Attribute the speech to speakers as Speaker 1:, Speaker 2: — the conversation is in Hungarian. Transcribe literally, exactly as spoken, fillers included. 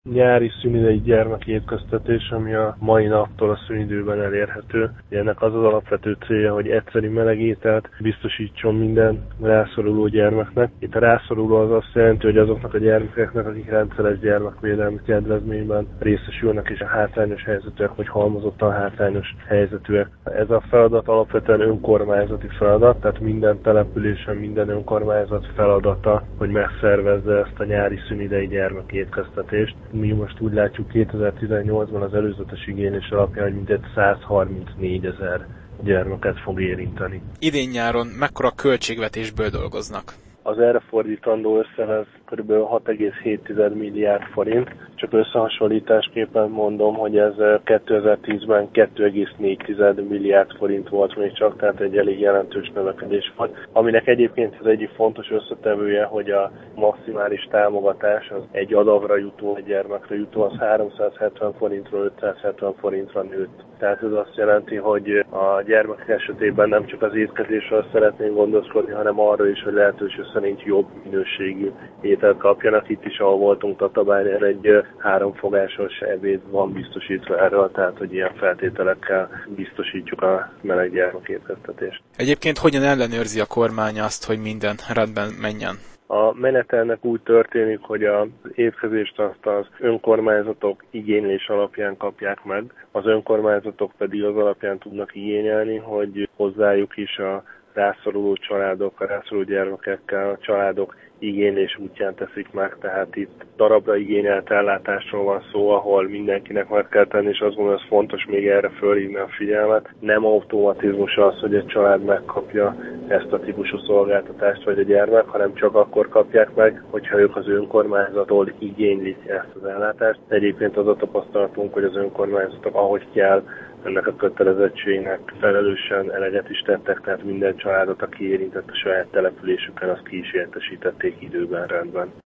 Speaker 1: Nyári szünidei gyermekétkeztetés, ami a mai naptól a szünidőben elérhető. Ennek az az alapvető célja, hogy egyszeri meleg ételt biztosítson minden rászoruló gyermeknek. Itt a rászoruló az azt jelenti, hogy azoknak a gyermekeknek, akik rendszeres gyermekvédelmi kedvezményben részesülnek, és a hátrányos helyzetűek, vagy halmozottan hátrányos helyzetűek. Ez a feladat alapvetően önkormányzati feladat, tehát minden településen, minden önkormányzat feladata, hogy megszervezze ezt a nyári szünidei gyermekétkeztetést. Mi most úgy látjuk kétezer-tizennyolcban az előzetes igénylés alapján, hogy mintegy százharmincnégyezer gyermeket fog érinteni.
Speaker 2: Idén nyáron mekkora költségvetésből dolgoznak?
Speaker 1: Az erre fordítandó összeg az kb. hat egész hét milliárd forint. Csak összehasonlításképpen mondom, hogy ez kétezer-tízben két egész négy milliárd forint volt még csak, tehát egy elég jelentős növekedés volt. Aminek egyébként az egyik fontos összetevője, hogy a maximális támogatás az egy adavra jutó, egy gyermekre jutó, az háromszázhetven forintról ötszázhetven forintra nőtt. Tehát ez azt jelenti, hogy a gyermek esetében nem csak az étkezésről szeretnénk gondoskodni, hanem arra is, hogy lehetőség szerint jobb minőségű ételt kapjanak. Itt is, ahol voltunk Tatabányán, egy háromfogásos ebéd van biztosítva erről, tehát hogy ilyen feltételekkel biztosítjuk a meleg gyermekétkeztetést.
Speaker 2: Egyébként hogyan ellenőrzi a kormány azt, hogy minden rendben menjen?
Speaker 1: A menetelnek úgy történik, hogy az étkezést azt az önkormányzatok igénylés alapján kapják meg, az önkormányzatok pedig az alapján tudnak igényelni, hogy hozzájuk is a rászoruló családok, a rászoruló gyermekekkel a családok igénylés útján teszik meg, tehát itt darabra igényelt ellátásról van szó, ahol mindenkinek meg kell tenni, és azt gondolom, ez fontos még erre fölhívni a figyelmet. Nem automatizmus az, hogy egy család megkapja ezt a típusú szolgáltatást, vagy a gyermek, hanem csak akkor kapják meg, hogyha ők az önkormányzattól igénylik ezt az ellátást. Egyébként az a tapasztalatunk, hogy az önkormányzatok, ahogy kell, ennek a kötelezettségnek felelősen eleget is tettek, tehát minden családot, aki érintett a saját településükön, azt ki is értesítették időben, rendben.